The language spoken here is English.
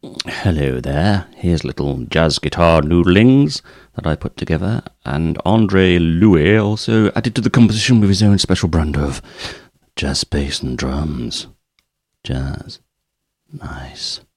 Hello there. Here's little jazz guitar noodlings that I put together, and Andre Louis also added to the composition with his own special brand of jazz bass and drums. Jazz. Nice.